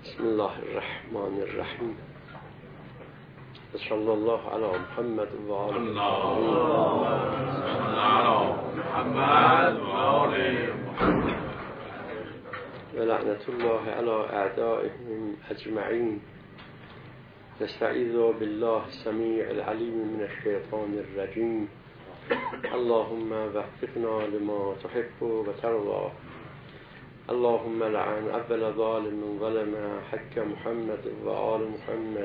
بسم الله الرحمن الرحیم. صلی الله علی محمد و آل محمد و لعنت الله علی اعدائهم اجمعین. نستعیذ بالله السمیع العلیم من الشیطان الرجیم. اللهم وفقنا لما تحب و ترضى. اللهم لعن اول ظالم ظلم حق محمد و آل محمد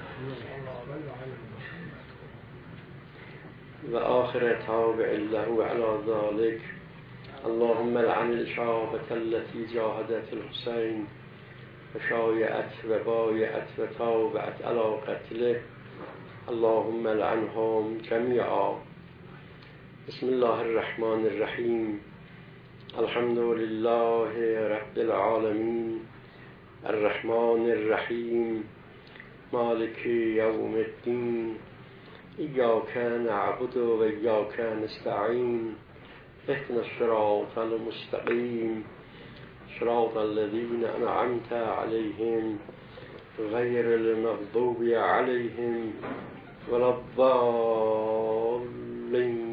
و آخر تابع له على ذلك. اللهم لعن الشعابة التي جاهدت الحسين فشايعت وبايعت وتابعت على قتله. اللهم لعنهم جميعا. بسم الله الرحمن الرحیم. الحمد لله رب العالمين الرحمن الرحیم مالك يوم الدين. إياك نعبد وإياك نستعين. اهدنا الصراط المستقيم صراط الذين أنعمت عليهم غير المغضوب عليهم ولا الضالين.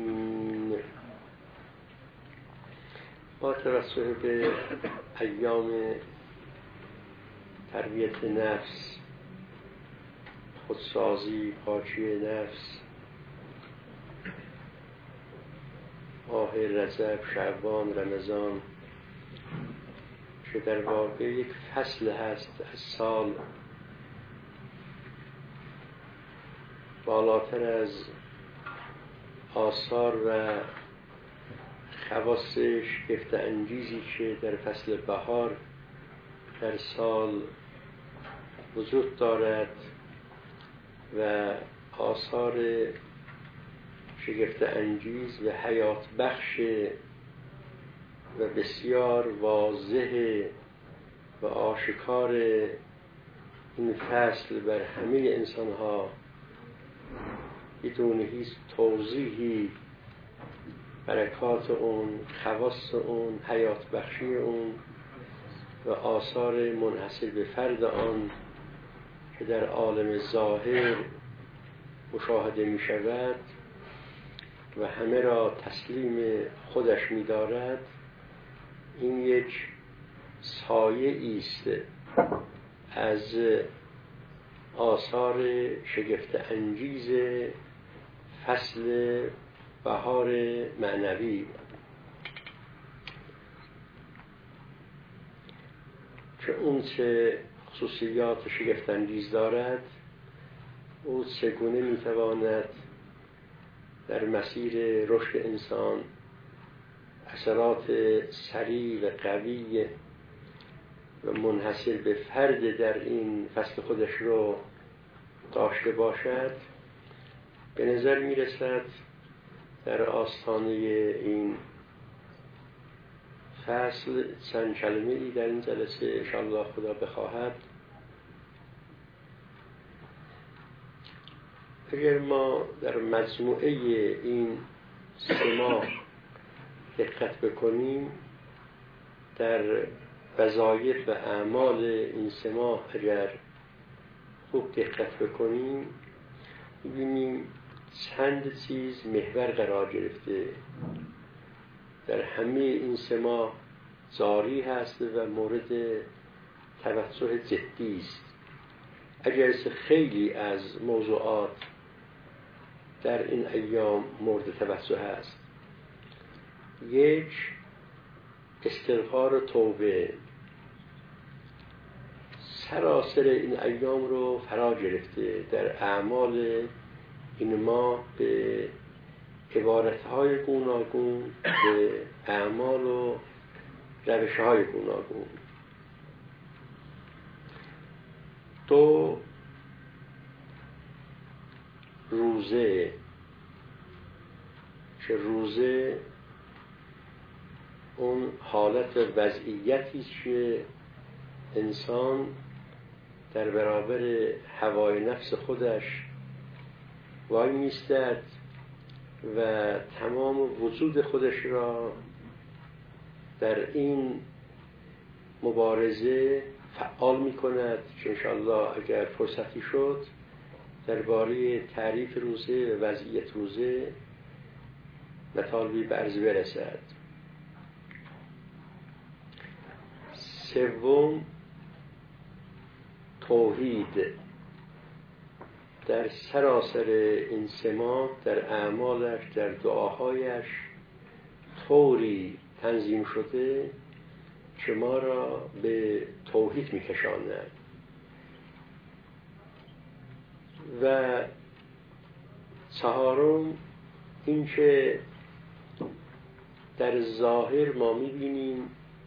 با توسط به ایام تربیت نفس، خودسازی، پاکی نفس، ماه رجب، شعبان، رمضان، که در واقع یک فصل هست از سال، بالاتر از آثار و خواص شگفت انگیزی که در فصل بهار در سال وجود دارد و آثار شگفت انگیز و حیات بخش و بسیار واضح و آشکار این فصل بر همه انسان ها بدون هیچ توضیحی برکات اون، خواص اون، حیات بخشی اون و آثار منحصر به فرد آن که در عالم ظاهر مشاهده می شود و همه را تسلیم خودش می دارد، این یک سایه است از آثار شگفت انگیز فصل بهار معنوی که اون چه خصوصیات شگفت انگیز دارد، او چگونه میتواند در مسیر رشد انسان اثرات سریع و قوی و منحصر به فرد در این فصل خودش رو داشته باشد. به نظر میرسد در آستانه این فصل چند کلمه‌ای در این جلسه انشاءالله خدا بخواهد. اگر ما در مجموعه این 3 ماه دقت بکنیم، در وظایف و اعمال این 3 ماه اگر خوب دقت بکنیم، می‌بینیم چند چیز محور قرار گرفته در همه این 3 ماه جاری هست و مورد توجه جدی است. اگرچه خیلی از موضوعات در این ایام مورد توجه هست. 1. استغفار و توبه سراسر این ایام رو فرا گرفته. در اعمال این ما به عبارتهای گوناگون، به اعمال و روشهای گوناگون. 2. روزه، که روزه اون حالت و وضعیتی که انسان در برابر هوای نفس خودش وای میستد و تمام وجود خودش را در این مبارزه فعال می کند که انشاءالله اگر فرصتی شد درباره تعریف روزه و وضعیت روزه مطالبی به عرض برسد. سوم، توحید در سراسر این سماع، در اعمالش، در دعاهایش طوری تنظیم شده که ما را به توحید می‌کشاند. و چهارم، این که در ظاهر ما می‌بینیم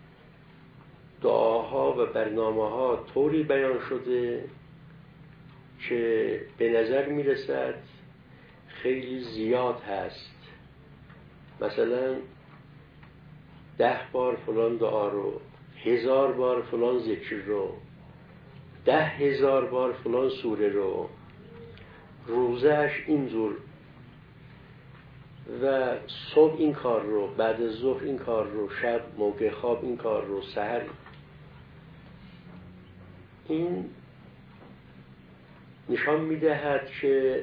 دعاها و برنامه‌ها طوری بیان شده که به نظر می‌رسد خیلی زیاد هست. مثلا 10 بار فلان دعا رو، 1000 بار فلان ذکر رو، 10,000 بار فلان سوره رو، روزش اینجور و صبح این کار رو، بعد از ظهر این کار رو، شب موقع خواب این کار رو، سحر. این نشان می‌دهد که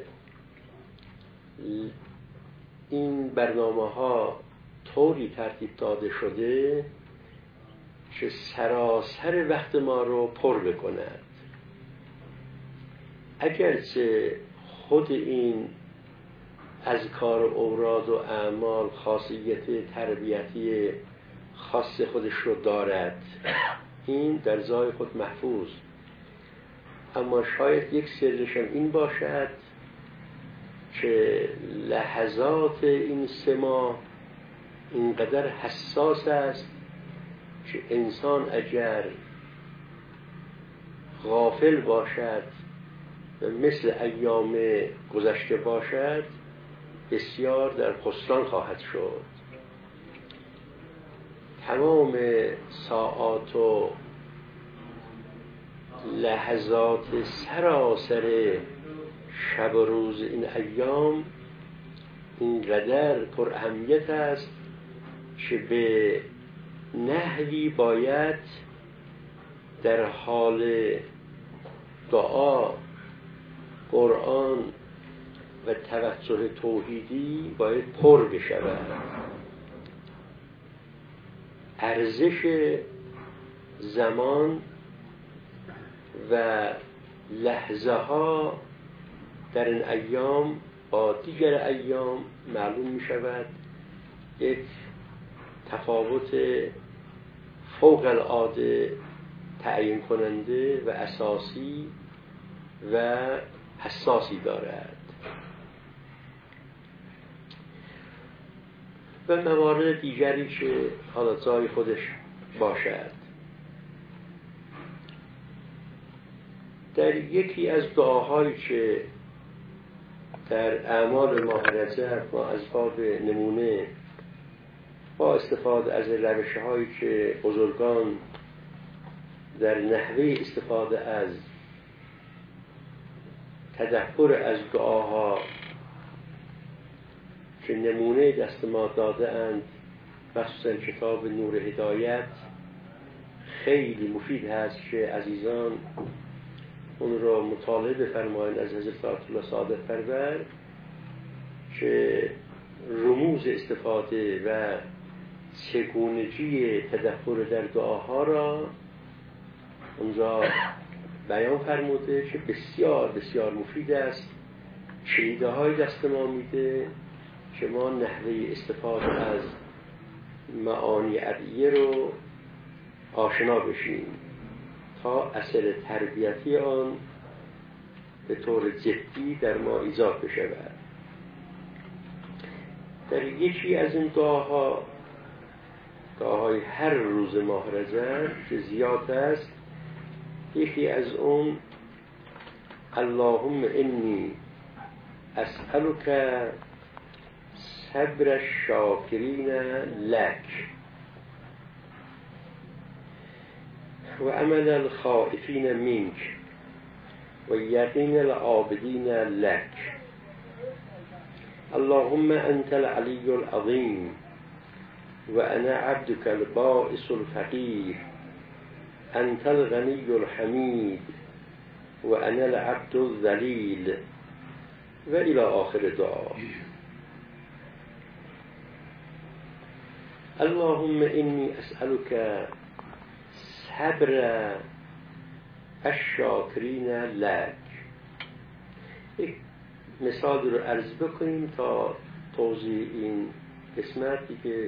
این برنامه‌ها طوری ترتیب داده شده که سراسر وقت ما رو پر بکند. اگرچه خود این اذکار و اوراد و اعمال خاصیت تربیتی خاص خودش رو دارد، این در ذات خود محفوظ، اما شاید یک سرش این باشد که لحظات این سماع اینقدر حساس است که انسان اگر غافل باشد و مثل ایام گذشته باشد بسیار در خسران خواهد شد. تمام ساعات و لحظات سراسر شب و روز این ایام اینقدر پر اهمیت است که به نحوی باید در حال دعا، قرآن و توجه توحیدی باید پر بشود. ارزش زمان و لحظه ها در این ایام با دیگر ایام معلوم می شود. یک تفاوت فوق العاده تعیین کننده و اساسی و حساسی دارد. و موارد دیگری که حالا جای خودش باشد. در یکی از دعاهایی که در اعمال ماه رجب ما از باب نمونه با استفاده از روش‌هایی که بزرگان در نحوه استفاده از تدبر از دعاها که نمونه دست ما داده اند، مخصوصا کتاب نور هدایت، خیلی مفید هست که عزیزان اون را مطالعه بفرمایید از حضرت آیت الله صادق پرور که رموز استفاده و چگونگی تدبر در دعاها را اونجا بیان فرموده که بسیار بسیار مفید است. کلیده های دست ما میده که ما نحوه استفاده از معانی ادعیه رو آشنا بشیم تا اثر تربیتی آن به طور جدی در ما ایجاد بشود. در یکی از این دعاهای هر روز ماه رجب که زیاد است، یکی از اون اللهم انی اسألک صبر الشاکرین لک و عمل الخائفین منک و یقین العابدین لک. اللهم انت العلی العظیم و انا عبدك البائس الفقیر انت الغنی الحمید و انا العبد الذلیل و الی آخر دعا. اللهم انی اسألک صبر الشاکرین لک. یک مثال رو عرض بکنیم تا توضیح این قسمتی که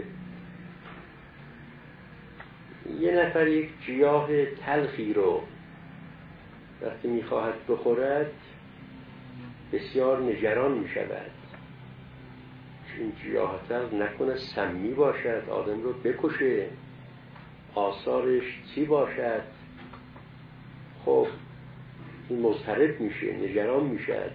یه نفر یک گیاه تلخی رو وقتی میخواهد بخورد بسیار نگران میشود. این گیاه تلخ نکنه سمی باشد، آدم رو بکشه، آثارش چی باشد. خب این مضطرب میشه، نگران میشد.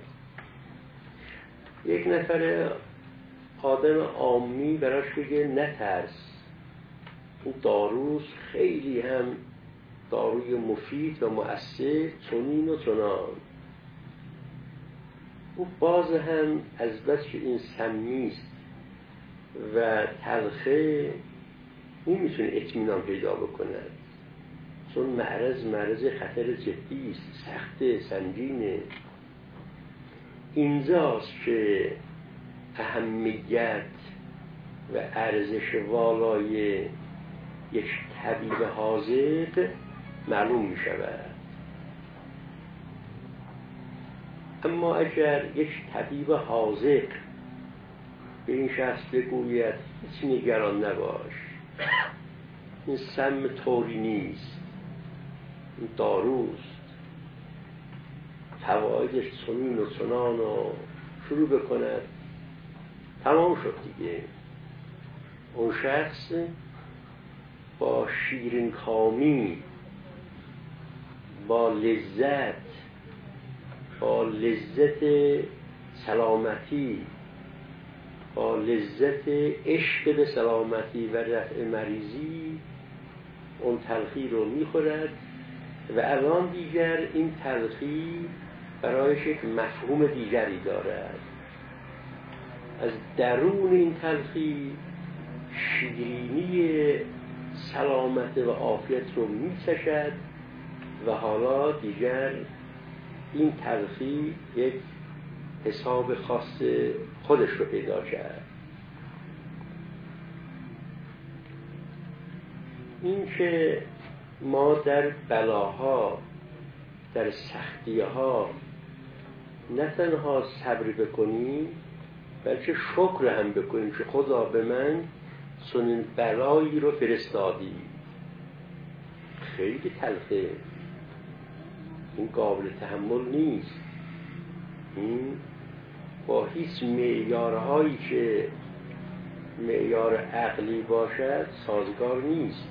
یک نفر آدم عامی براش بگه نترس، این داروست، خیلی هم داروی مفید و مؤثر، چنین و چنان. او باز هم از بس که این سمیست و تلخه نمیتونه اطمینان پیدا بکند، چون معرض خطر جدی است، سخت، سنگینه. اینجاست که اهمیت و ارزش والای یک طبیب حاذق معلوم می شود. اما اگر یک طبیب حاذق به این شخص بگوید هیچ نگران نباش، این سم طوری نیست، این داروست، فوایدش چنین و چنان، و شروع بکند، تمام شد دیگه. اون شخص با شیرین کامی، با لذت سلامتی، با لذت عشق به سلامتی و رفع مریضی اون تلخی رو میخورد و الان دیگر این تلخی برایش یک مفهوم دیگری دارد. از درون این تلخی شیرینی سلامت و عافیت رو میچشد و حالا دیگر این تلخی یک حساب خاص خودش رو پیدا کرد. این که ما در بلاها، در سختیها نه تنها صبر بکنیم بلکه شکر هم بکنیم که خدا به من چنین بلایی رو فرستادی. خیلی تلخه، این قابل تحمل نیست، این با هیچ معیارهایی که معیار عقلی باشد سازگار نیست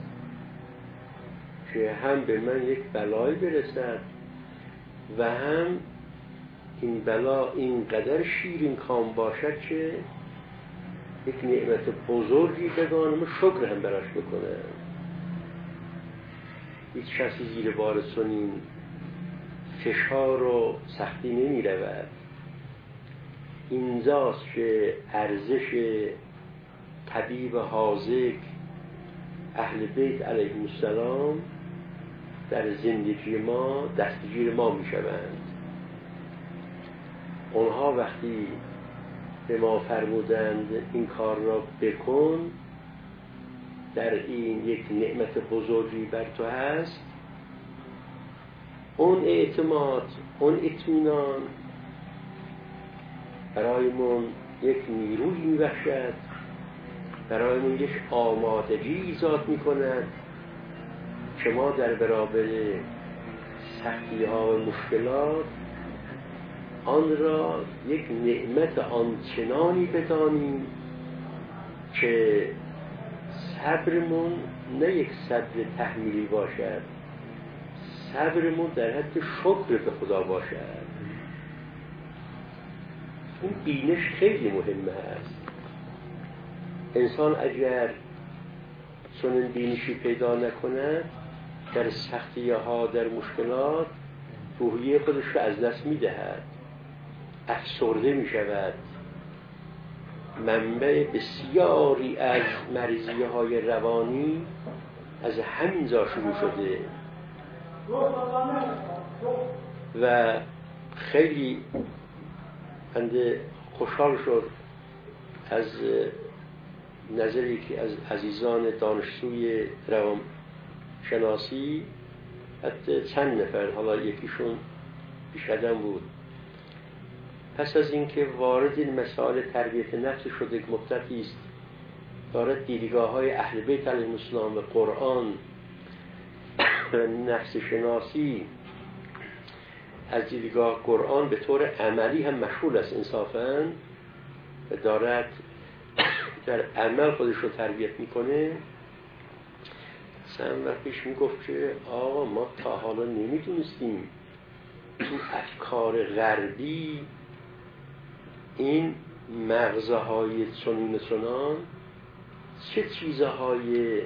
که هم به من یک بلایی برسد و هم این بلا اینقدر شیرین کام باشد که یک نعمت بزرگی بدانم و شکر هم براش بکنم. هیچ کسی زیر بار چنین فشار و سختی نمی رود. اینجاست که ارزش طبیب حاذق اهل بیت علیهم السلام در زندگی ما دستگیر ما می شوند. اونها وقتی به ما فرمودند این کار را بکن، در این یک نعمت بزرگی بر تو هست، اون اعتماد، اون اطمینان برایمون یک نیروی میبخشد، برایمون یک آمادگی ایجاد میکند که ما در برابر سختی ها و مشکلات آن را یک نعمت آنچنانی بدانیم که صبرمون نه یک صبر تحمیلی باشد، صبرمون در حد شکر به خدا باشد. این بینش خیلی مهمه است. انسان اگر چنین بینشی پیدا نکند در سختی ها، در مشکلات، روحیه خودش رو از دست میدهد، افسرده می شود. منبع بسیاری از مریضی های روانی از همینجا شروع شده. و خیلی بنده خوشحال شد از نظری که از عزیزان دانشجوی روانشناسی، حتی چند نفر، حالا یکیشون پیشقدم بود، پس از اینکه وارد این مسائل تربیت نفس شده یک مدتی است، دارد دیدگاه‌های اهل بیت علیهم السلام و قرآن و نفس شناسی از دیدگاه قرآن به طور عملی هم مشغول است انصافاً و دارد در عمل خودش رو تربیت میکنه. چند وقت پیش میگفت که آقا ما تا حالا نمیدونستیم تو افکار غربی این مغزهای چنان چه چیزهای،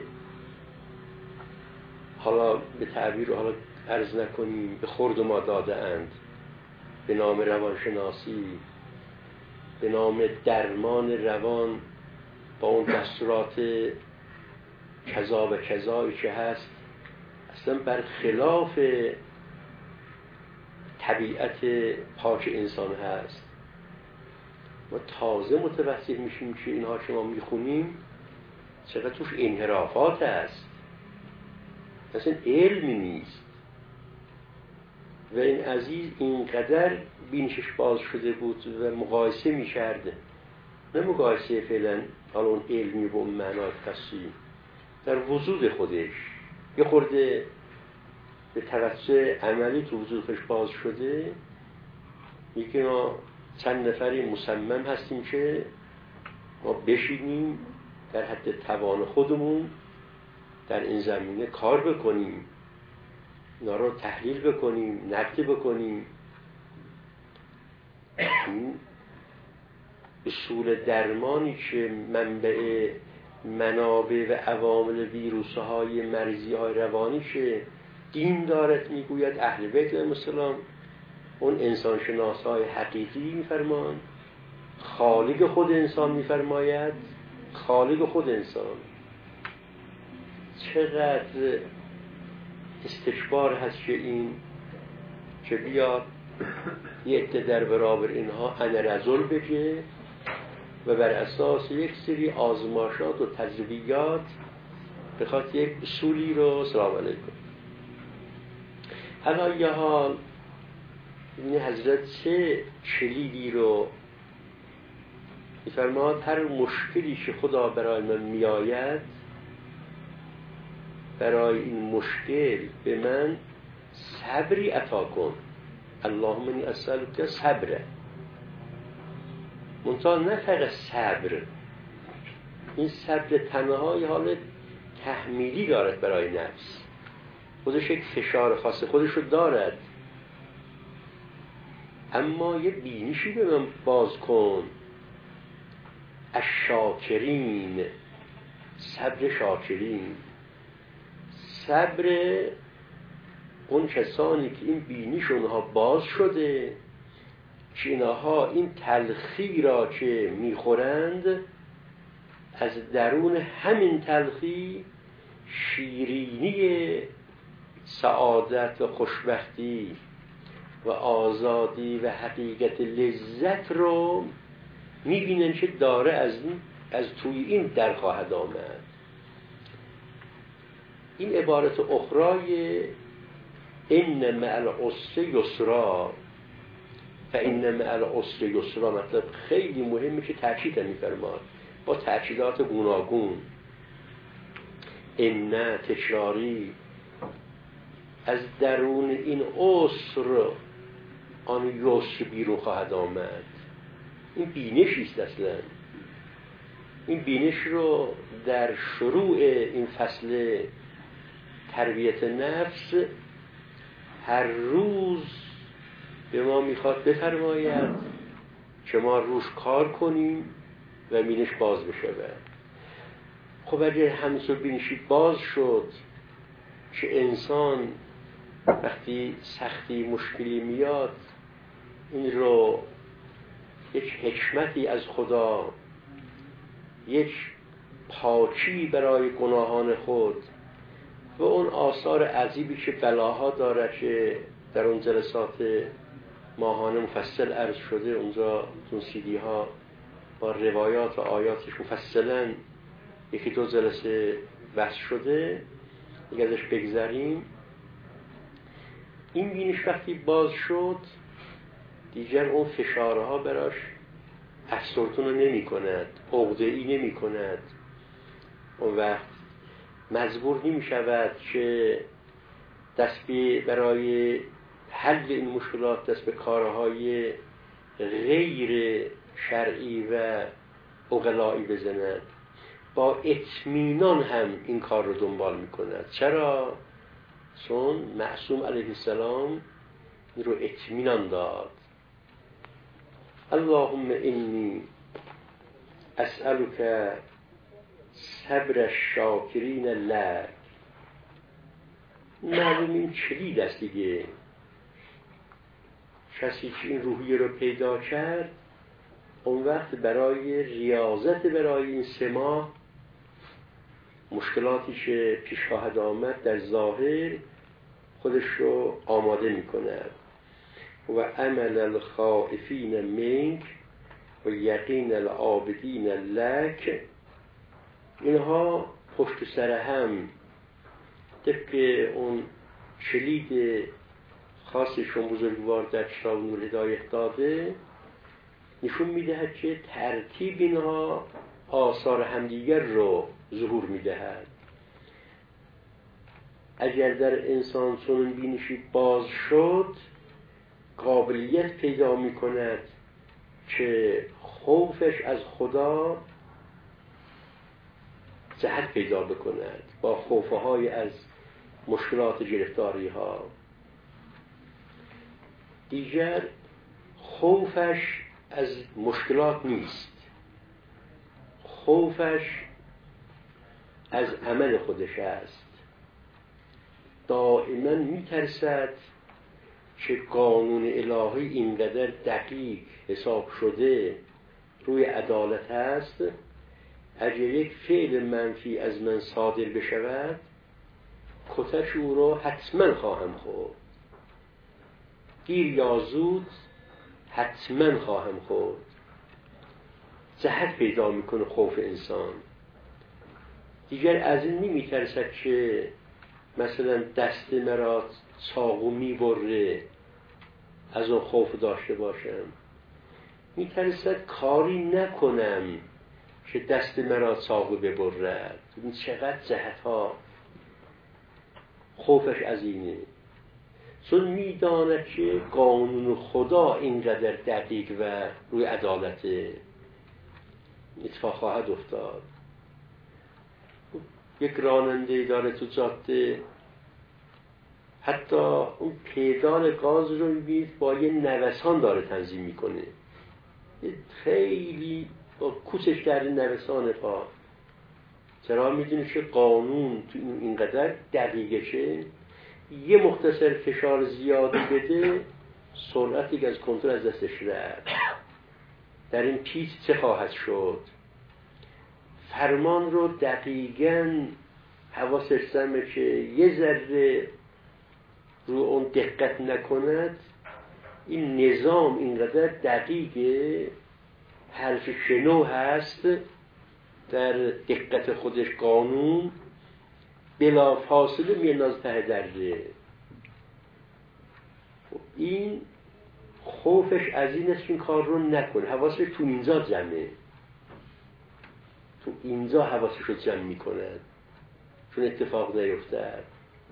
حالا به تعبیر حالا عرض نکنیم، به خورد ما داده اند به نام روانشناسی، به نام درمان روان با اون دستورات کذا و کذایی که هست، اصلا برخلاف طبیعت پاک انسان هست. ما تازه متوجه میشیم که اینها که ما میخونیم چقدر توش انحرافات هست، اصلا علمی نیست. و این عزیز اینقدر بینشش باز شده بود و مقایسه میکرده، نه مقایسه فعلا حالا اون علمی با اون معنای خاصی، در وجود خودش یه خورده به توسط عملی تو وجود خودش باز شده. یکی ما چند نفری مصمم هستیم که ما بشینیم در حد توان خودمون در این زمینه کار بکنیم، اینا رو تحلیل بکنیم، نقد بکنیم. این اصول درمانی که منبع منابع و عوامل ویروس‌های مرضی‌های روانی که دین دارد میگوید، اهل بیت علیهم السلام، اون انسان شناسای حقیقی میفرمان، خالق خود انسان میفرماید، خالق خود انسان. چقدر استکبار هست که این که بیاد یه عده در برابر اینها انرزل بگه و بر اساس یک سری آزماشات و تجربیات بخواد یک اصولی رو سلام علیکم. حالا یه حال این حضرت چه کلیدی رو میفرماد، هر مشکلی که خدا برای من میآید، برای این مشکل به من صبری عطا کن. اللهم انی اسألک صبر. منتها نه فقط صبر، این صبر تنهای حال تحمیلی دارد برای نفس، خودش یک فشار خاص خودش رو دارد، اما یه بینشی به من باز کن. الشاکرین، صبر شاکرین، صبر اون کسانی که این بینیشونها باز شده که اینها این تلخی را که میخورند از درون همین تلخی شیرینی سعادت و خوشبختی و آزادی و حقیقت لذت رو میبینن که داره از توی این در خواهد آمد. این عبارت اخرای ان مع العسر یسرا فان مع العسر یسرا مطلب خیلی مهمه که تأکید می‌فرماد با تأکیدات گوناگون. ان تکراری، از درون این عسر آن یسر بیرون خواهد آمد. این بینشی است اصلا. این بینش رو در شروع این فصل تربیت نفس هر روز به ما میخواد بفرماید که ما روش کار کنیم و بینش باز بشه. خب اگر همینطور بینشی باز شد که انسان وقتی سختی مشکلی میاد این رو یک حکمتی از خدا، یک پاکی برای گناهان خود و اون آثار عجیبی که بلاها داره که در اون جلسات ماهانه مفصل عرض شده، اونجا اون CD ها با روایات و آیاتش مفصلا یکی دو جلسه بحث شده، دیگه ازش بگذریم. این بینش وقتی باز شد دیگر اون فشارها براش افسردن رو نمی کند، عقده‌ای نمی کند. اون وقت مجبور نمی شود که دست برای حل این مشکلات دست به کارهای غیر شرعی و عقلایی بزند، با اطمینان هم این کار رو دنبال می کند. چرا؟ چون معصوم علیه السلام این رو اطمینان داد. اللهم انی اسألک صبر الشاکرین لک. معلوم این کلید است دیگه. کسی که این روحیه رو پیدا کرد اون وقت برای ریاضت برای این 3 ماه مشکلاتی که پیش خواهد آمد در ظاهر خودش رو آماده می کند. و عمل الخائفین منک و یقین العابدین لک، اینها پشت سر هم طبق اون کلید خاصشون بزرگوار در کتاب نور هدایت داده نشون میدهد که ترتیب اینها آثار همدیگر رو ظهور میدهد. اگر در انسان چنین بینشی باز شد قابلیت پیدا میکند که خوفش از خدا جهت پیدا بکند با خوفهای از مشکلات گرفتاری ها. دیگر خوفش از مشکلات نیست، خوفش از عمل خودش است. دائما میترسد که قانون الهی اینقدر دقیق حساب شده روی عدالت است، اگر یک فعل منفی از من صادر بشود کتش او را حتما خواهم خورد، دیر یا زود حتما خواهم خورد. جهت پیدا میکنه خوف انسان. دیگر از این نمیترسد که مثلا دست مرا چاقو میبره از اون خوف داشته باشم، میترسد کاری نکنم که دست مرا چاقو ببرد. این چقدر جهت ها خوفش از اینه، چون میداند که قانون خدا اینقدر دقیق و روی عدالت اتفاق خواهد افتاد. یک راننده داره تو جاده، حتی اون پیدال گاز رو میبینید با یه نوسان داره تنظیم میکنه، خیلی با کوچش کرده نوسان پا. چرا؟ میدونه که قانون تو اینقدر دقیقه که یه مختصر فشار زیادی بده سرعتی که از کنترل از دستش رفت. در این پیچ چه خواهد شد؟ فرمان رو دقیقاً حواسش جمعه که یه ذره رو اون دقت نکند. این نظام اینقدر دقیقه، حرف شنو هست در دقت خودش، قانون بلا فاصله میاندازه ته دره. این خوفش از این است که این کار رو نکنه، حواسش تو اینجا جمعه، تو اینجا حواسش رو جمع میکنه چون اتفاق نیفتد.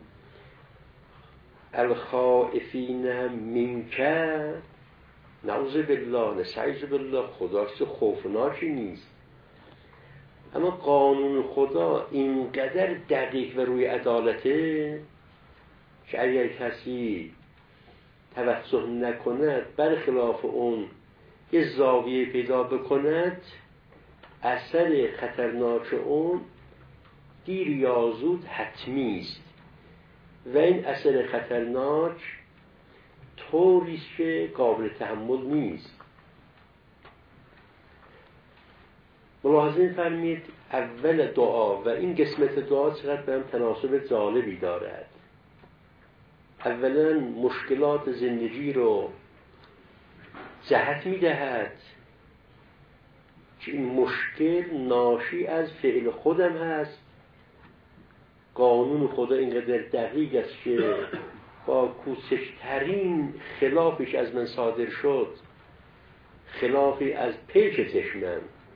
الخائفین منک، نعوذ بالله، نستعیذ بالله، خدا که خوفناکی نیست، اما قانون خدا اینقدر دقیق و روی عدالته که اگر کسی توسط نکند برخلاف اون یه زاویه پیدا بکند، اثر خطرناک اون دیر یا زود حتمی است و این اثر خطرناک طوری است که قابل تحمل نیست. ملاحظه می‌فرمایید اول دعا و این قسمت دعا چقدر به هم تناسب جالبی دارد. اولا مشکلات زندگی رو جهت می‌دهد که این مشکل ناشی از فعل خودم هست. قانون خدا اینقدر دقیق است که با کوچکترین خلافش از من صادر شد، خلافی از پیچ چشمم،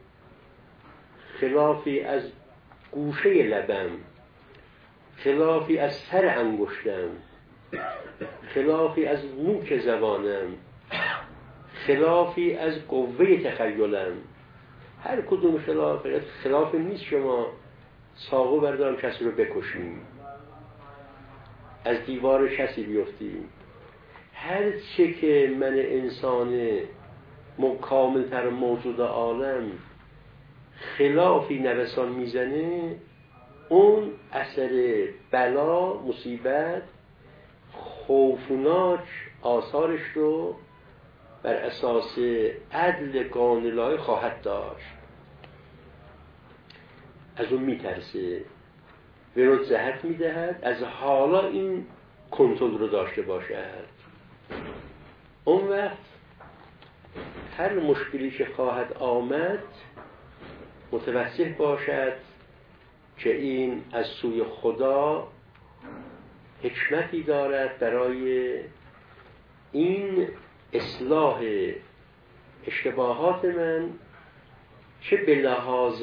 خلافی از گوشه لبم، خلافی از سر انگشتم، خلافی از نوک زبانم، خلافی از قوه تخیلم، هر کدوم خلافی نیست شما ساقو بردارم کسی رو بکشیم، از دیوار کسی بیفتیم. هر چه که من انسان کاملتر موجود عالم خلافی نوسان میزنه، اون اثر بلا، مصیبت، خوفناک آثارش رو بر اساس عدل قانون الهی خواهد داشت. از اون میترسه، به رو جهت میدهد از حالا این کنترل رو داشته باشد. اون وقت هر مشکلی که خواهد آمد متوجه باشد که این از سوی خدا حکمتی دارد برای این اصلاح اشتباهات من، چه به لحاظ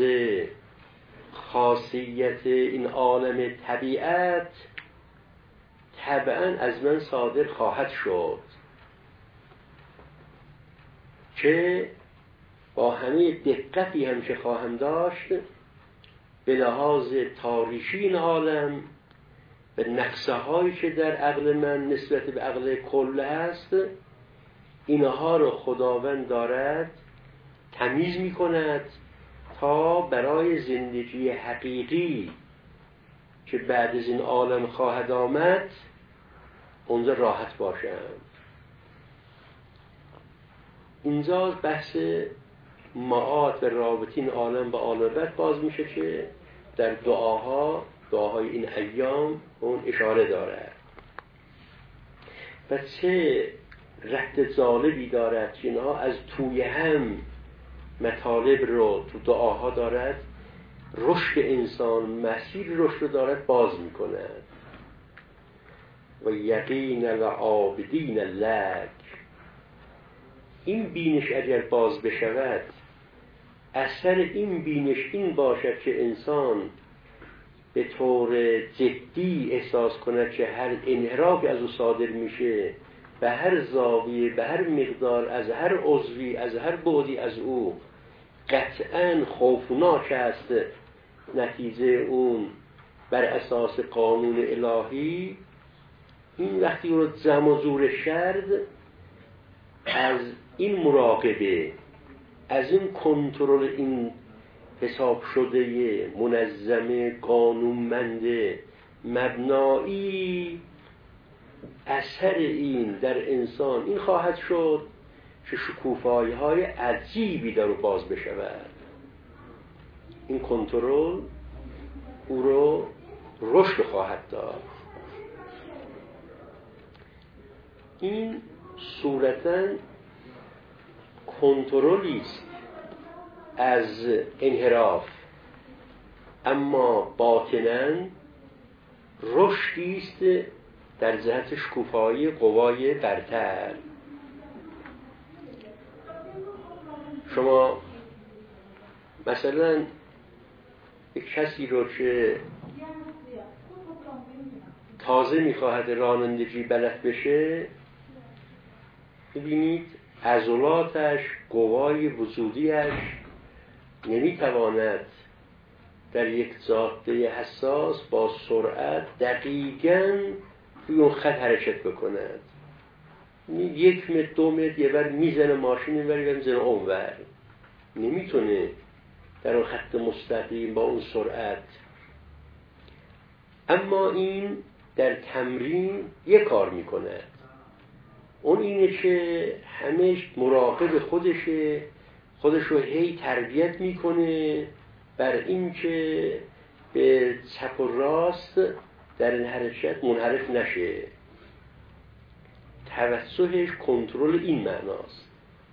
خاصیت این عالم طبیعت طبعا از من صادر خواهد شد، که با همه دقتی هم که خواهم داشت به لحاظ تاریخی این عالم و نقصه هایی که در عقل من نسبت به عقل کل هست، اینها رو خداوند دارد تمیز می کند تا برای زندگی حقیقی که بعد از این عالم خواهد آمد اونجا راحت باشم. اینجا بحث معاد و رابطین عالم با عالم باز میشه که در دعاهای این ایام اون اشاره دارد و چه رد جالبی دارد که اینها از توی هم مطالب رو تو دعاها دارد، رشد انسان، مسیر رشد رو دارد باز میکند. و یقین العابدین لک، این بینش اگر باز بشود، اثر این بینش این باشد که انسان به طور جدی احساس کند که هر انحرافی از او صادر میشه، به هر زاویه، به هر مقدار، از هر عضوی، از هر بعدی از او قطعاً خوفناک است، نتیجه اون بر اساس قانون الهی. این وقتی رو جمع و زور شرد از این مراقبه، از این کنترل، این حساب شده منظمه قانونمند مبنایی، اثر این در انسان این خواهد شد که شکوفایی‌های عجیبی در رو باز بشود. این کنترل او رو رشد خواهد داد. این صورتاً کنترلی است از انحراف، اما باطناً رشدی است در جهت شکوفایی قوای برتر. شما مثلا یک کسی رو که تازه میخواهد رانندگی بلد بشه، ببینید عضلاتش، قوای وجودیش نمیتواند در یک جاده حساس با سرعت دقیقاً توی اون خط حرکت بکند. 1 متر 2 متر یه بر میزنه ماشین، یه بر میزنه اونور، نمیتونه در اون خط مستقیم با اون سرعت. اما این در تمرین یه کار میکند، اون اینه که همش مراقب خودشه، خودش رو هی تربیت میکنه بر این که به چپ و راست در این حرکت منحرف نشه. توسهش کنترل این معناست.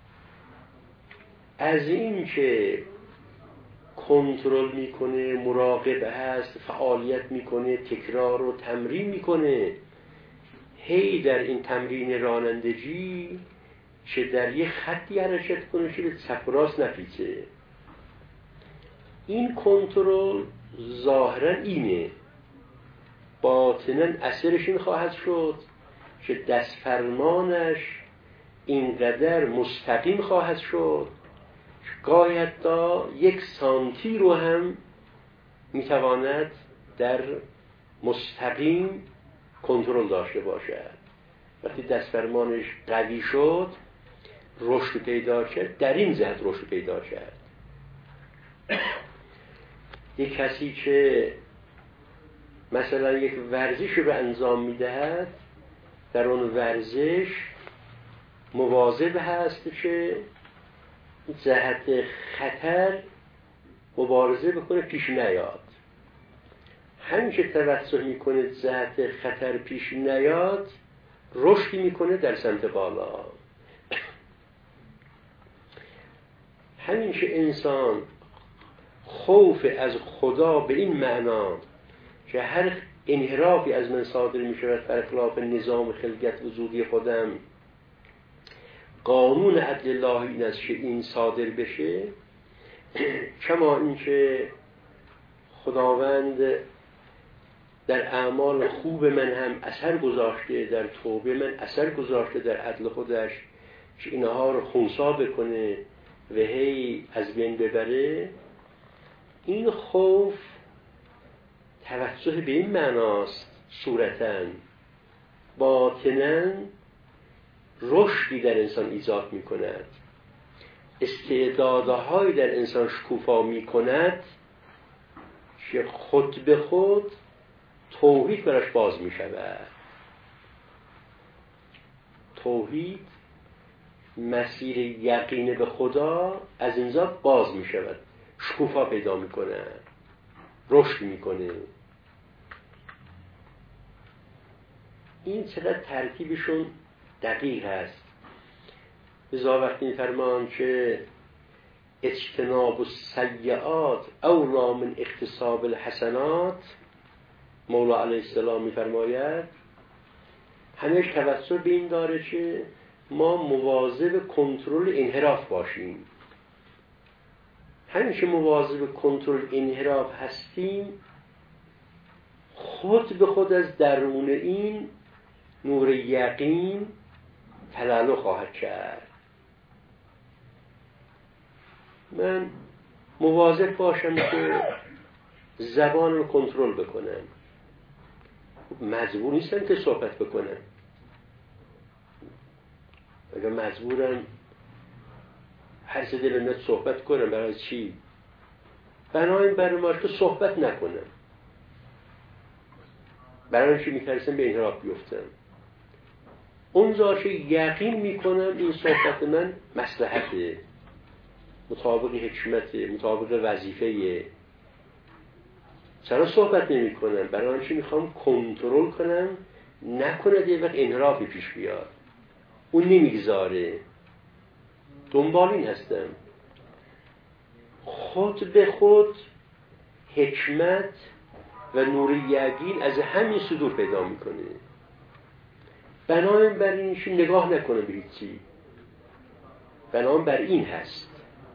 از این که کنترل میکنه، مراقب هست، فعالیت میکنه، تکرار و تمرین میکنه، هی در این تمرین رانندگی چه در یه خطی حرکت کنه چه به چپ و راست نپیچه. این کنترل ظاهرا اینه، باطنا اثرش این خواهد شد که دست فرمانش اینقدر مستقیم خواهد شد گاید تا 1 سانتی رو هم میتواند در مستقیم کنترل داشته باشد. وقتی دست فرمانش قوی شد، رشد پیدا کرد، در این جهت رشد پیدا کرد. یک کسی که مثلا یک ورزش رو انجام میدهد، در اون ورزش مواظب هست که جهت خطر مبارزه بکنه، پیش نیاد. همین که توسط میکنه جهت خطر پیش نیاد، رشدی میکنه در سمت بالا. همین که انسان خوف از خدا به این معنا که هر انحرافی از من صادر میشود برخلاف نظام خلقت وجودی خودم، قانون عدل الله این است که این صادر بشه، کما اینکه خداوند در اعمال خوب من هم اثر گذاشته، در توبه من اثر گذاشته، در عدل خودش که اینها رو خنثی بکنه و هی از بین ببره. این خوف توجه به این معناست صورتاً، باطناً رشدی در انسان ایجاد می کند، استعدادهای در انسان شکوفا می کند که خود به خود توحید براش باز می شود. توحید، مسیر یقین به خدا از اینجا باز می شود، شکوفا پیدا می کند، رشد می کنه. این چقدر ترکیبشون دقیق هست. لذا وقتی می‌فرمان که اجتناب السیئات اولی من اکتساب الحسنات، مولا علیه السلام می‌فرماید همیش توسل به این داره که ما مواظب کنترل انحراف باشیم. همین که مواظب کنترل انحراف هستیم، خود به خود از درون این نور یقین تلالو خواهد کرد. من مواظب باشم که زبان رو کنترل بکنم. مجبور نیستم که صحبت بکنم. اگر مجبورم هر چه دلم میاد صحبت کنم، برای چی؟ بنابراین برای ما که صحبت نکنم، برای اینکه میترسم به انحراف بیفتم. اونجا که یقین میکنم این صحبت من مصلحته، مطابق حکمته، مطابق وظیفه، چرا صحبت نمی کنم؟ برای اینکه میخوام کنترل کنم نکنه یه وقت انحرافی پیش بیاد. اون نمیگذاره، دنبال این هستم. خود به خود حکمت و نور یقین از همین صدور پیدا میکنه. بنابراین بر اینش نگاه نکنم به هیچی، بنابراین بر این هست.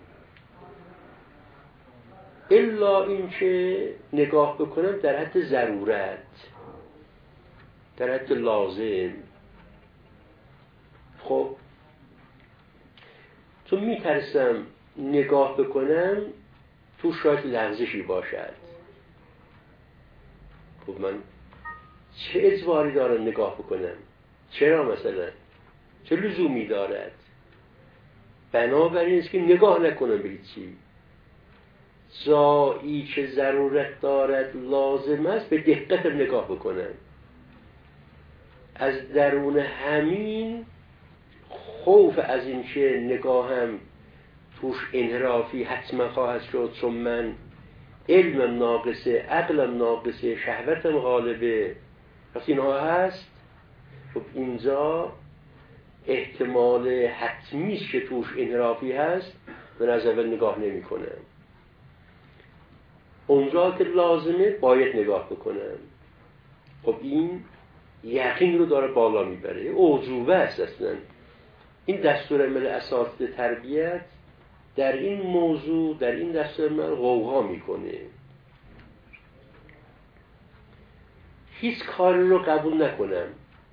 الا این که نگاه بکنم در حد ضرورت، در حد لازم. خب تو میترسم نگاه بکنم تو شاید لغزشی باشد. خب من چه اجباری دارم نگاه بکنم؟ چرا مثلا؟ چه لزومی دارد؟ بنابراین است که نگاه نکنم به هیچی. جایی که ضرورت دارد، لازم است، به دقت نگاه بکنم. از درون همین خوف از این که نگاهم توش انحرافی حتما خواهد شد، چون من علمم ناقصه، عقلم ناقصه، شهوتم غالبه. وقتی اینها هست، خب اینجا احتمال حتمیست که توش انحرافی هست، من از اول نگاه نمی کنم. اونجا که لازمه باید نگاه بکنم. خب این یقین رو داره بالا میبره، اعجوبه است اصلا. این دستورالعمل اساتید تربیت در این موضوع، در این دستورالعمل غوغا میکنه. هیچ کاری رو قبول نکنم.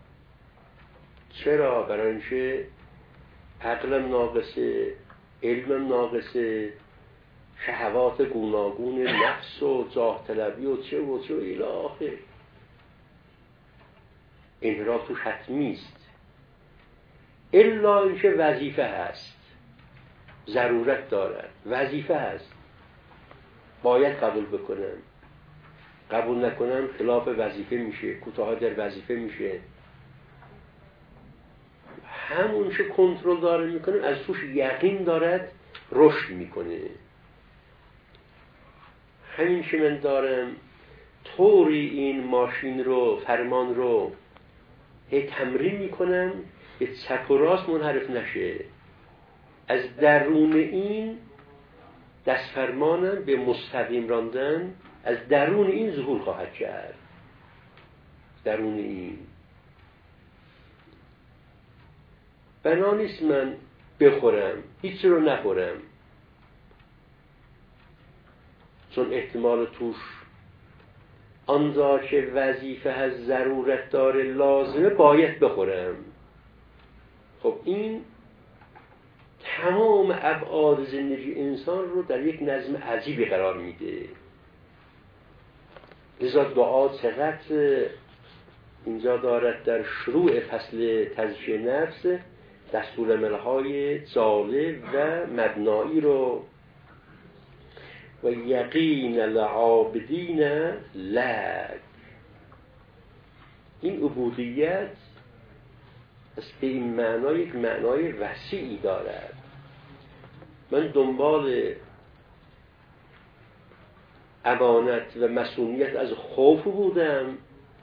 چرا؟ برای اینکه عقلم ناقصه، علمم ناقصه، شهوات گوناگون نفس و جاه طلبی و چه الی آخر. انحراف توش حتمیست، الا اینکه وظیفه هست، ضرورت دارد، وظیفه هست، باید قبول بکنم. قبول نکنم خلاف وظیفه میشه، کوتاه در وظیفه میشه. همون که کنترل داره میکنه، از توش یقین دارد رشد میکنه. همین که من دارم طوری این ماشین رو، فرمان رو تمرین میکنم که چپ و راست منحرف نشه. از درون این دست فرمانم به مستقیم راندن از درون این ظهور خواهد کرد. درون این بنا نیست من بخورم، هیچ رو نخورم، چون احتمال توش آنجا که وظیفه هست، ضرورت داره، لازمه، باید بخورم. خب این تمام ابعاد زندگی انسان رو در یک نظم عجیبی قرار میده. لذا دعا چقدر اینجا دارد در شروع فصل تزکیه نفس دستورالعمل‌های جالب و مبنایی رو و یقین العابدین لک. این عبودیت از به این معنا یک معنای وسیعی دارد. من دنبال امانت و مسئولیت از خوف بودم،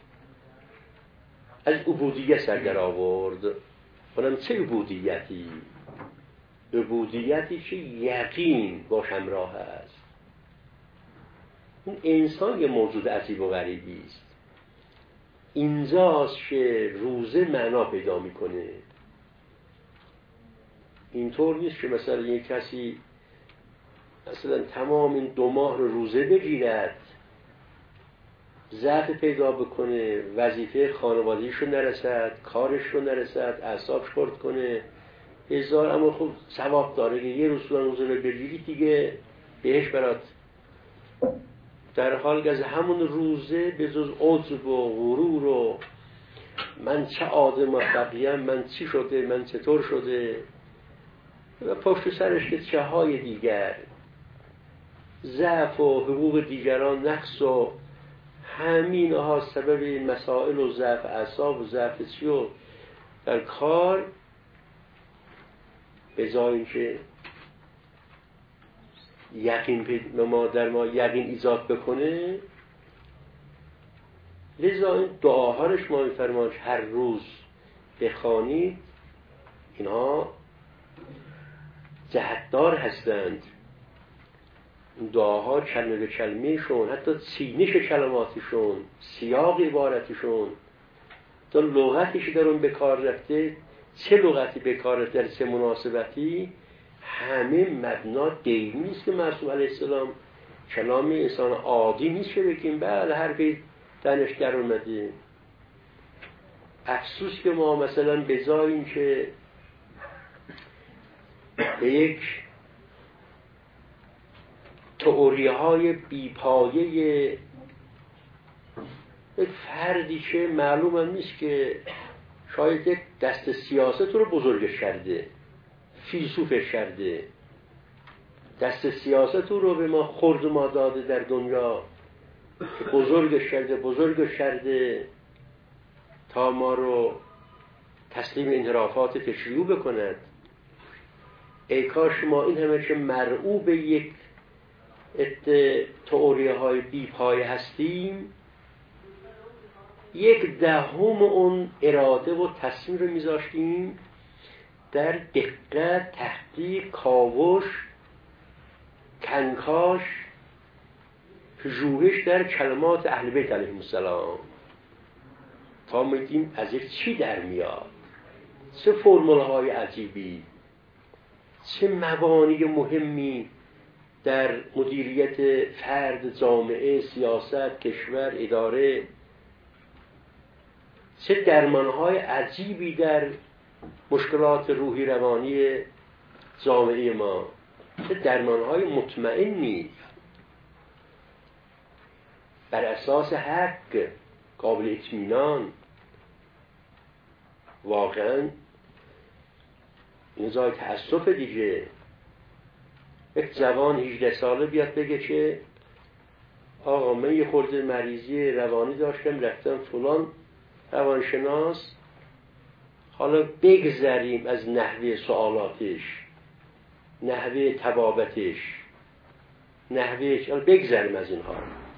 از عبودیت سر در آورد. کنم چه عبودیتی؟ عبودیتی که یقین باش همراه است. اون انسان یه موجود عجیب و غریبی است. اینجاست که روزه معنا پیدا میکنه. اینطور نیست که مثلا یک کسی مثلا تمام این 2 ماه رو روزه بگیرد، ضعف پیدا بکنه، وظیفه خانوادگیش رو نرسد، کارش رو نرسد، اعصابش خورد کنه، هزار. اما خب ثواب داره که یه روزه رو بگیری دیگه بهش برات. در حال که از همون روزه به جز عجب و غرور و من چه آدم موفقیم، من چی شده، من چطور شده، و پشت سرش که چه های دیگر، ضعف و حقوق دیگران، نقص و همین ها سبب مسائل و ضعف اعصاب و ضعف چی و در کار، به جای اینکه یقین در ما یقین ایجاد بکنه. لذا این دعاهارش ما میفرماش هر روز بخوانید، اینها جهتدار هستند. این دعاها کلمه به کلمه شون، حتی چینش کلماتشون، سیاق عبارتشون، تا لغتش در اون بکار رفته، چه لغتی بکار رفته، در چه مناسبتی، همه مبنا دیمی نیست که معصوم علیه السلام کلام انسان عادی نیست که بگیم بله حرفی دانش در اومده. افسوس که ما مثلا به جای این که به یک تئوری‌های بی‌پایه یک فردی که معلوم هم نیست که شاید یک دست سیاست رو بزرگش کرده، فیلسوفش کرده، دست سیاست رو به ما خورد ما داده در دنیا، بزرگش کرده تا ما رو تسلیم انحرافات فکری بکند. ای کاش ما این همه که مرعوب یک تئوریه های بی پایه هستیم، 1/10 اون اراده و تصمیم رو میذاشتیم در دقت، تحقیق، کاوش، کنکاش، پژوهش در کلمات اهل بیت علیهم السلام تا میگیم از یک چی در میاد، چه فرمول های عجیبی، چه مبانی مهمی در مدیریت فرد، جامعه، سیاست، کشور، اداره، چه درمانهای عجیبی در مشکلات روحی روانی جامعه ما، چه درمانهای مطمئنی بر اساس حق، قابل اطمینان. واقعا این جای تأسف دیگه. یک جوان 18 ساله بیاد بگه که آقا من یه خورده مریضی روانی داشتم، رفتم فلان روانشناس، حالا بگذریم از نحوه سوالاتش، نحوه طبابتش، نحوهش، حالا بگذریم از اینها.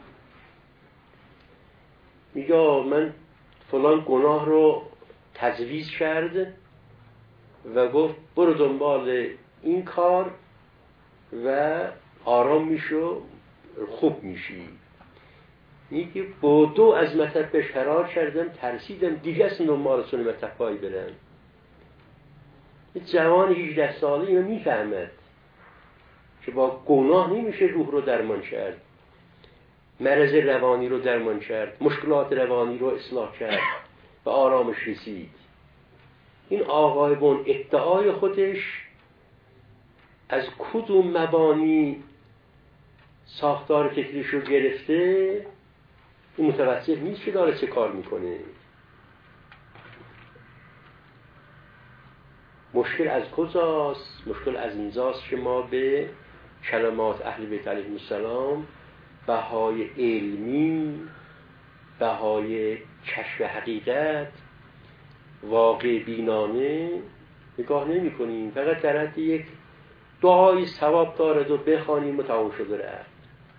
میگه من فلان گناه رو تجویز کرد و گفت برو دنبال این کار و آرام میشو، خوب میشی. میگه بودو از مطب فرار کردم، ترسیدم دیگه از دنبال سن مطبایی برم. یه جوان 18 ساله اینو میفهمد که با گناه نمیشه روح رو درمان کرد، مرض روانی رو درمان کرد، مشکلات روانی رو اصلاح کرد و آرامش رسید. این آقای با اون ادعای خودش از کدوم مبانی ساختار فکریش رو گرفته، این متوجه نیست که داره چه کار میکنه. مشکل از کجاست؟ مشکل از اینجاست که ما به کلمات اهل بیت علیهم السلام بهای علمی، بهای کشف حقیقت، واقع بینانه نگاه نمی کنیم. فقط در حد یک دعای ثواب دارد و بخوانیم و تمام شده رفت.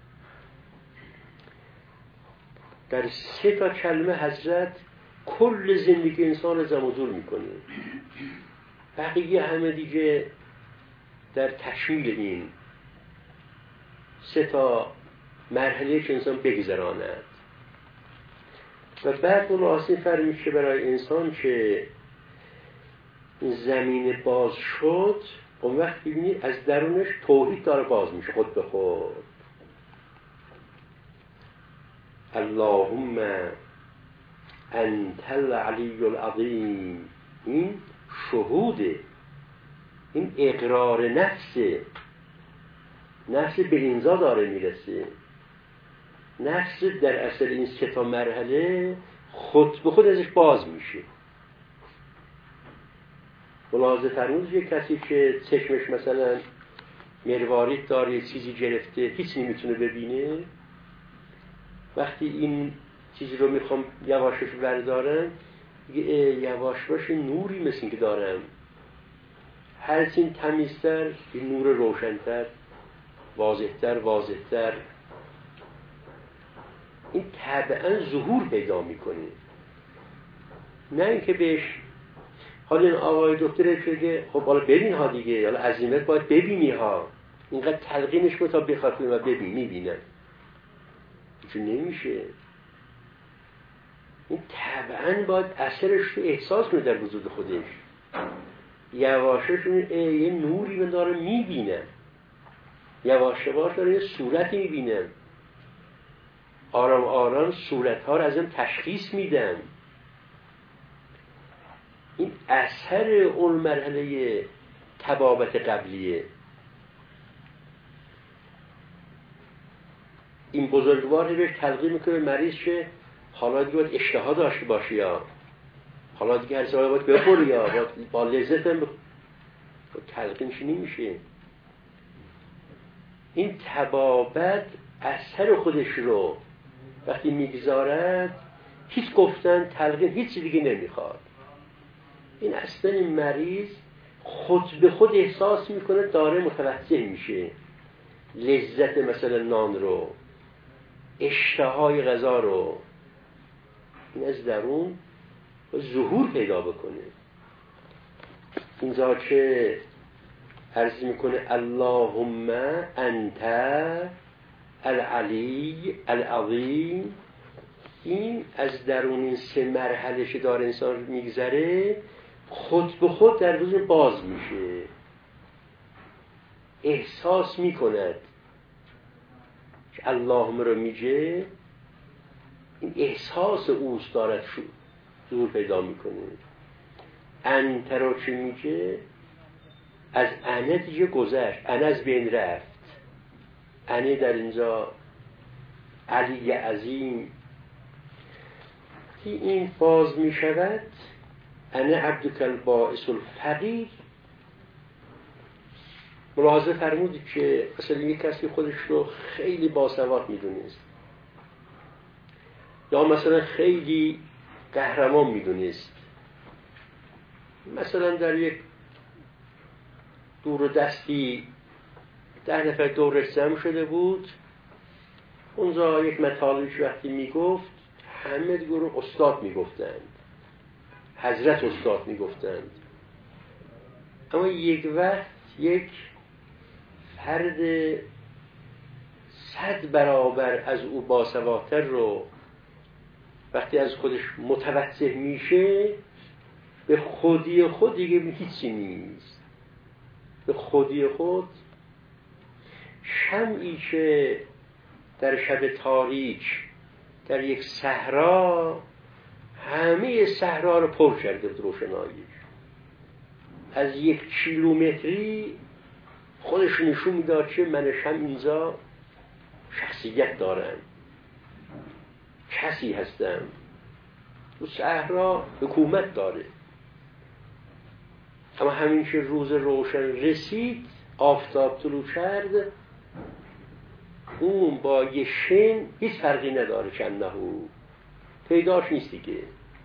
در 3 کلمه حضرت کل زندگی انسان رو جمع و جور میکنه. بقیه همه دیگه در تشمیل این 3 مرحله که انسان بگذراند. و بعد اون آسین فرمیشه برای انسان که زمین باز شد، اون وقت ببینید از درونش توحید داره باز میشه خود به خود. اللهم انت العلی العظیم. این شهوده، این اقرار نفس به اینجا داره میرسه. نفس در اثر این 3 مرحله خود به خود ازش باز میشه. ملاحظه فرمود یک کسی که چشمش مثلا مروارید داره، چیزی گرفته، هیچ نمیتونه ببینه، وقتی این چیزی رو میخوام یواشش بردارم، یواش باش نوری مثل این که دارم، هرچی تمیزتر این نور روشنتر، واضحتر این طبعا ظهور پیدا میکنه. نه اینکه بهش حالا این آقای دکتر بگه خب حالا ببین ها دیگه، حالا عزیمت باید ببینی ها، اینقدر تلقینش کن تا بخاطر و میبینن. چون نمیشه. این طبعا باید اثرش رو احساس کنه در وجود خودش. یواششون یه نوری من داره میبینم، یواش یواش داره یه صورتی میبینم، آرام آرام صورتها رو ازم تشخیص میدم. این اثر اون مرحله طبابت قبلیه. این بزرگوار بهش تلقین میکنه مریض شه حالا دیگه باید اشتها داشته باشی، یا حالا دیگه هر سوال باید بخوری، یا با لذت هم تلقینش نمیشه. این طبابت اثر خودش رو وقتی میگذارد، هیچ گفتن تلقین هیچ دیگه نمیخواد. این اصلا این مریض خود به خود احساس میکنه داره متوجه میشه لذت مثلا نان رو، اشتهای غذا رو. این از درون ظهور پیدا بکنه. اینجا که عرض میکنه اللهم انت العلی العظیم، این از درون این سه مرحله داره انسان میگذره، خود به خود در روز باز میشه، احساس میکند که اللهم رو میگه، این احساس اوست دارد ظهور پیدا میکنه. انت رو که میگه از انه دیگه گذشت، انه از بین رفت. انه در اینجا علی عظیم این باز می شود. انه عبدک البائس الفقیر. ملاحظه فرمودید که مثلا یک کسی خودش رو خیلی باسواد می دونست، یا مثلا خیلی قهرمان می دونست، مثلا در یک دور و دستی 10 نفر دورش جمع شده بود، اونجا یک مطالبش وقتی می گفت همه دیگه رو استاد می گفتند، حضرت استاد می گفتند. اما یک وقت یک فرد 100 برابر از او باسوادتر رو وقتی از خودش متوجه میشه، به خودی خود دیگه هیچی نیست. به خودی خود شمعی که در شب تاریک در یک صحرا همه صحرا رو پر کرده بود روشنایی، از 1 کیلومتری خودش نشون میداد که منش هم اینجا شخصیت دارم، کسی هستم، تو صحرا حکومت داره. اما همین که روز روشن رسید، آفتاب طلوع کرد، اون با یه شن هیچ فرقی نداره، کنهو پیداش نیست دیگه.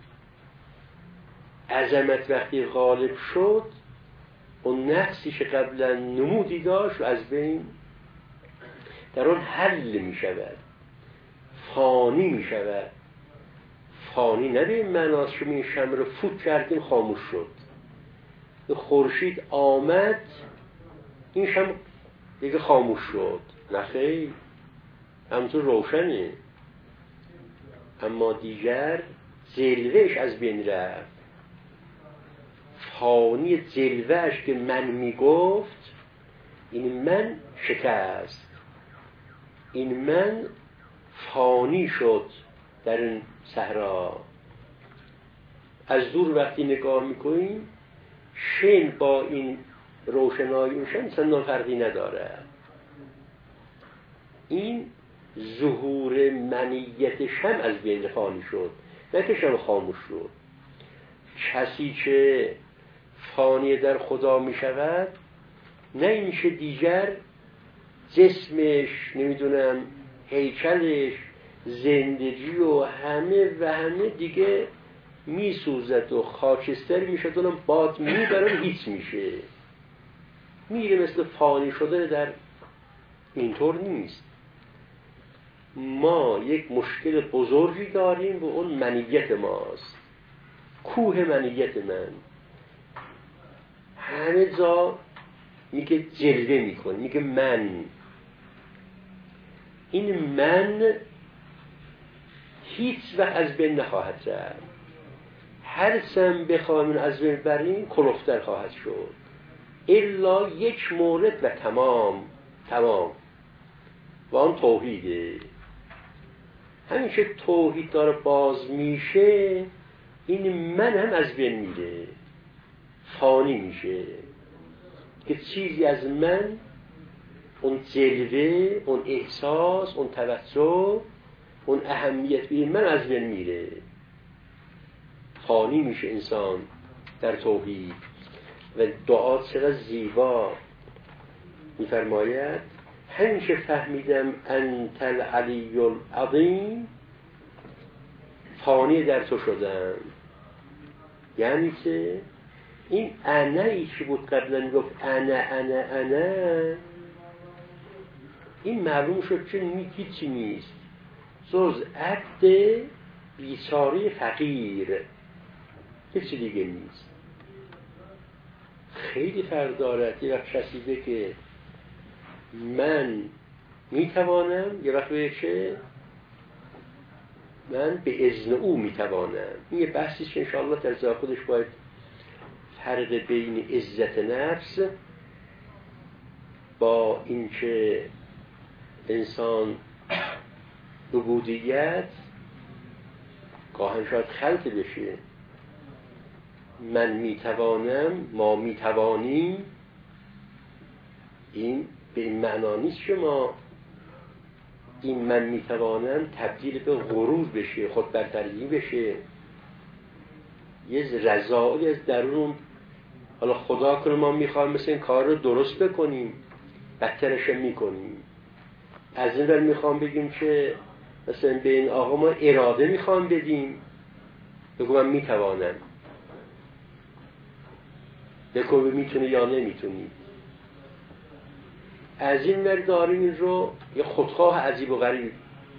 عظمت وقتی غالب شد، اون نقصی که قبلا نمودی داشت و از بین در اون حل می شود، فانی می شود. فانی نه به این معناست که این شمع رو فوت کردیم خاموش شد، خورشید آمد این شمع دیگه خاموش شد، نه خیر، همونطور روشنه، اما دیگر جلوهش از بین رفت. فانی جلوهش که من میگفت، این من شکست، این من فانی شد در این صحرا. از دور وقتی نگاه میکنیم، شن با این روشنایی اون شن اصلا فرقی نداره. این ظهور منیت شمع از بین فانی شد، نه که شمع خاموش شد. کسی که فانی در خدا می شود، نه اینشه دیگر جسمش، نمیدونم هیکلش، زندگی و همه دیگه می سوزد و خاکستر می شد، اونم باد می برم هیچ میشه، میره مثل فانی شده. در اینطور نیست. ما یک مشکل بزرگی داریم و اون منیت ماست، کوه منیت من. همه جا میگه جلوه میکنه، میگه من. این من هیچ وقت از بین نخواهد رفت. هر سم بخواهیم از بین بریم کلفتر خواهد شد، الا یک مورد و تمام و آن توحیده. همین که توحید داره باز میشه، این من هم از بین میره، فانی میشه، که چیزی از من، اون جلوه، اون احساس، اون توجه، اون اهمیت به من از بین میره، فانی میشه انسان در توحید. و دعا چقدر زیبا میفرماید، همیشه فهمیدم انت العلی العظیم، فانی در تو شدم. یعنی که این انا ای که بود قبلا گفت انا این معلوم شد که هیچی نیست جز عبد بیچاره فقیر، هیچی دیگه نیست. خیلی فرق دارد یه وقت کسی بگه که من میتوانم، یه وقت بگه که من به اذن او میتوانم. این یه بحثیست که انشاءالله در ذات خودش باید فرق بین عزت نفس با اینکه انسان عبودیت گاهن شاید خلط بشه. من میتوانم، ما میتوانیم، این به این معنا نیست شما این من میتوانم تبدیل به غرور بشه، خود برتری بشه، یه رضایی از درون. حالا خدا کنه ما میخوایم مثل این کار رو درست بکنیم، بدترش میکنیم. از این ور میخوام بگیم که مثلا به این آقا ما اراده میخوام بدیم، بگو من میتوانم، بگو میتونی یا نمیتونی. از این ور داریم این رو یه خودخواه عجیب و غریب.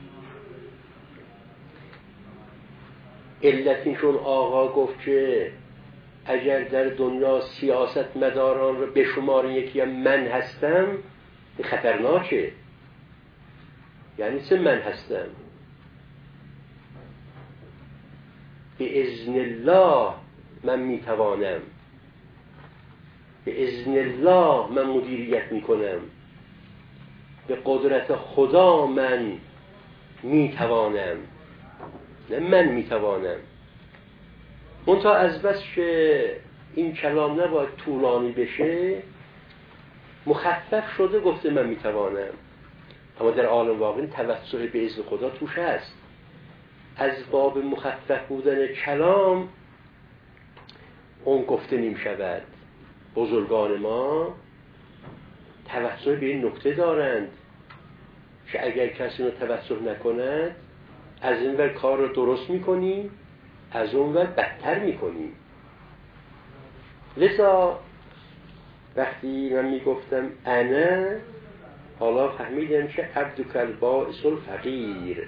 علت اینشون آقا گفت که اگر در دنیا سیاست مداران رو به شمار یکی من هستم، این خطرناکه. یعنی چه من هستم؟ به اذن الله من میتوانم، به اذن الله من مدیریت میکنم، به قدرت خدا من میتوانم، نه من میتوانم. منتها از بس که این کلام نباید طولانی بشه مخفف شده گفته من میتوانم، اما در عالم واقعی توسل به اذن خدا توش هست. از باب مخفف بودن کلام اون گفته نمی شود. بزرگان ما توسل به این نکته دارند که اگر کسی رو توسل نکند از این ور کار رو درست میکنیم، از اون ور بدتر میکنیم. لذا وقتی من میگفتم انا، حالا فهمیدم که عبدک البائس الفقیر،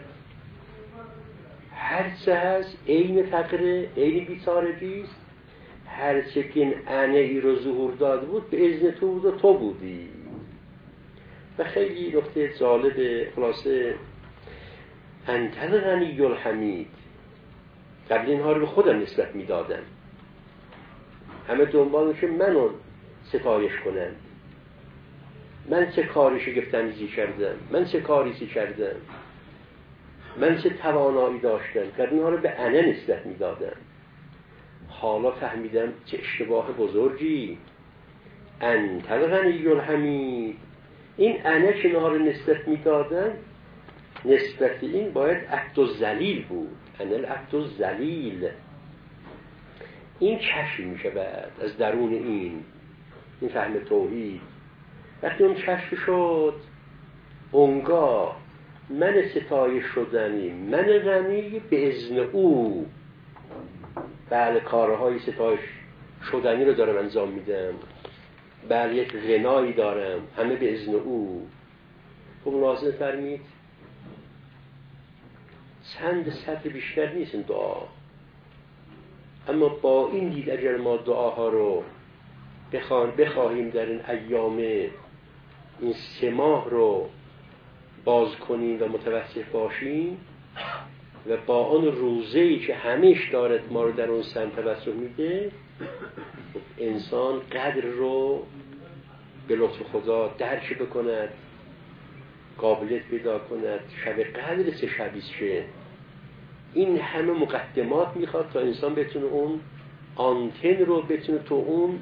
هر چه هست عین فقره، عین بیچارگیست. هر چه که این انا ای رو ظهور داده بود به اذن تو بود و تو بودی. و خیلی نکته جالب خلاصه انت الغنی الحمید. قبل اینها رو به خودم نسبت میدادم، همه دنبال که منو ستایش کنن، من چه کاری شگفت‌انگیزی کردم، من چه کاریسی کردم، من چه توانایی داشتم. قبل اینها رو به انا نسبت میدادم. حالا فهمیدم چه اشتباه بزرگی. انت الغنی الحمید. این انا که اینها رو نسبت میدادم، نسبت این باید عبد الذلیل بود. انا العبد الذلیل. این کشف میشه بعد از درون این فهم توحید. وقتی اون کشف شد اونگاه من ستایش شدنی، من غنی به اذن او. بله کارهای ستایش شدنی رو دارم انجام میدم، بله یک غنایی دارم، همه به اذن او. خب ملاحظه فرمید چند سطر بیشتر نیست این دعا، اما با این دید اگر ما دعاها رو بخواهیم در این ایام این 3 ماه رو باز کنیم و متوسط باشیم و با آن روزه‌ای که همیش دارد ما رو در اون سمت توسط میده، انسان قدر رو به لطف خدا درک بکند، قابلیت پیدا کند. شب قدر چه شبیست شه. این همه مقدمات میخواد تا انسان بتونه اون آنتن رو بتونه تو اون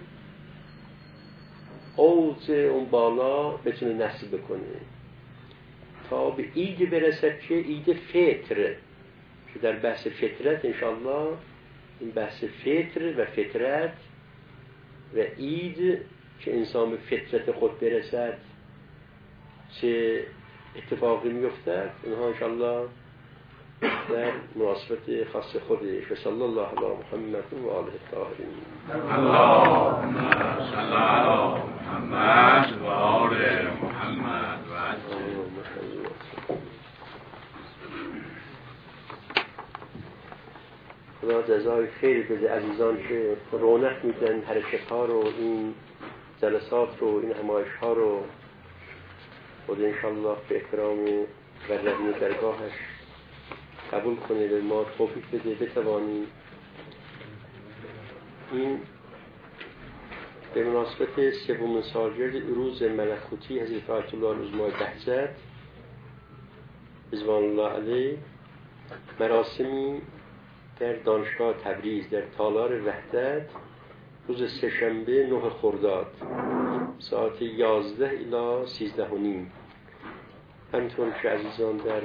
اوج اون بالا بتونه نصب بکنه تا به عید برسد که عید فطر، که در بحث فطرت انشاءالله این بحث فطر و فطرت و عید که انسان به فطرت خود برسد چه اتفاقی میفتد، اینها انشاءالله در مناسبت خاص خودش. و صلی الله علی محمد و آله الطاهرین. اللهم صل علی محمد و آل محمد و خدا جزای خیر بده عزیزان که رونق میدن حرکت ها رو، این جلسات رو، این همایش ها رو. خدا انشالله به اکرام و رحم درگاهش قبول کنه، به ما توفیق بده بتوانیم این به مناسبت سومین سالگرد روز ملکوتی حضرت آیت الله العظمای بهزاد رضوان الله علیه مراسمی در دانشگاه تبریز در تالار وحدت روز سه‌شنبه 9 خرداد ساعت 11 الی 13:30. همطور که عزیزان در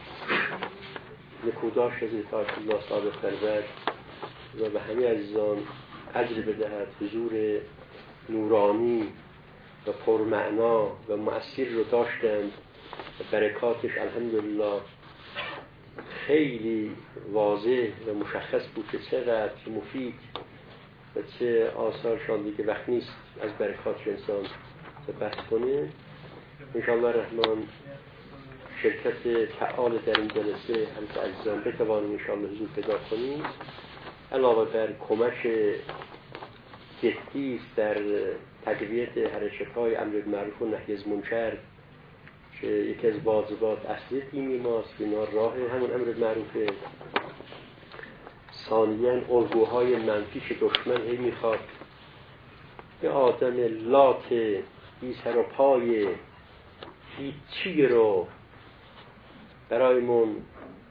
نکوداش حضرت آیت الله صادق فرزند و به همه عزیزان اجر بدهد، حضور نورانی و پرمعنا و مؤثر رو داشتند و برکاتش الحمدلله خیلی واضح و مشخص بود که چقدر مفید و چه آثارشان دیگه وقت نیست از برکاتش انسان بحث کنه. انشاءالله الرحمن شرکت فعال در این جلسه هم عزیزان بتوانیم انشاءالله حضور پیدا کنیم. علاوه بر کمک جدی در تقویت حرکت‌های امر بالمعروف و نهی از منکر که یکی از واجبات اصلی دینی ماست، اینا راه همون امر بالمعروفه. ثانیاً الگوهای منفی که دشمن میخواد به آدم لات بی سر و پای هیچی رو برایمون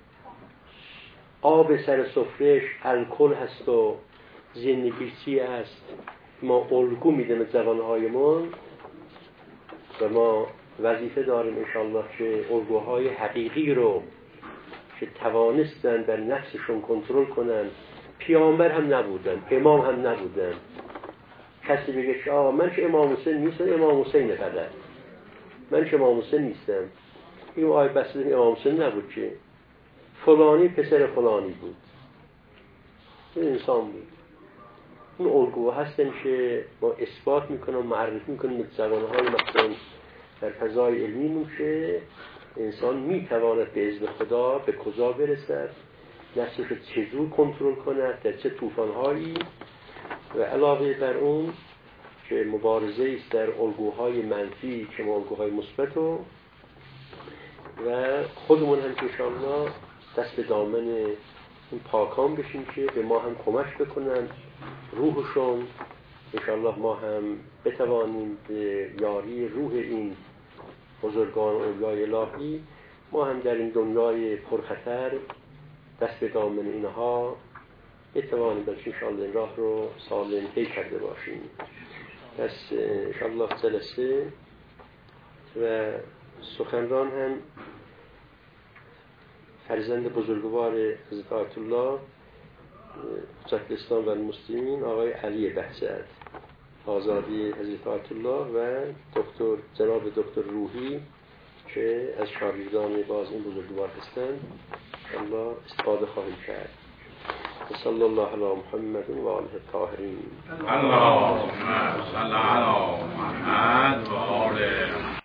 آب سر سفرهش الکل هست و زندگی است، ما الگو میدیم به زبانهایمون و ما وظیفه داریم انشاءالله که الگوهای حقیقی رو که توانستن بر نفسشون کنترل کنن. پیامبر هم نبودن، امام هم نبودن. کسی بگه که آقا من که امام حسین نیستم، امام حسین فقط من که امام حسین نیستم، این آیه بسته امام حسین نبود که فلانی پسر فلانی بود، این انسان بود. این الگوها هستن که ما اثبات میکنم، معرفی میکنیم به زبانهای مثلا در فضای علمی که انسان میتواند به اذن خدا به کجا برسد، نفسش رو چجور کنترل کند، در چه طوفانهایی. و علاوه بر اون که مبارزه است در الگوهای منفی که الگوهای مثبت و خودمون هم که انشاءالله دست به دامن این پاکان بشیم که به ما هم کمک بکنن، روحشون انشاءالله ما هم بتوانیم به یاری روح این بزرگان اولیای الهی ما هم در این دنیای پرخطر دست به دامن اینها بتوانیم بلکه انشاءالله این راه رو سالم طی کرده باشیم. پس انشاءالله جلسه و سخنران هم فرزند بزرگوار حضرت آیت الله حجت الاسلام و المسلمین آقای علی بهزاد آزادی حضرت آیت الله و جناب دکتر روحی که از شاگردان باز این بزرگوار هستند الله استفاده خواهیم کرد. صلی الله علی محمد و آله الطاهرین. اللهم صل علی محمد و آل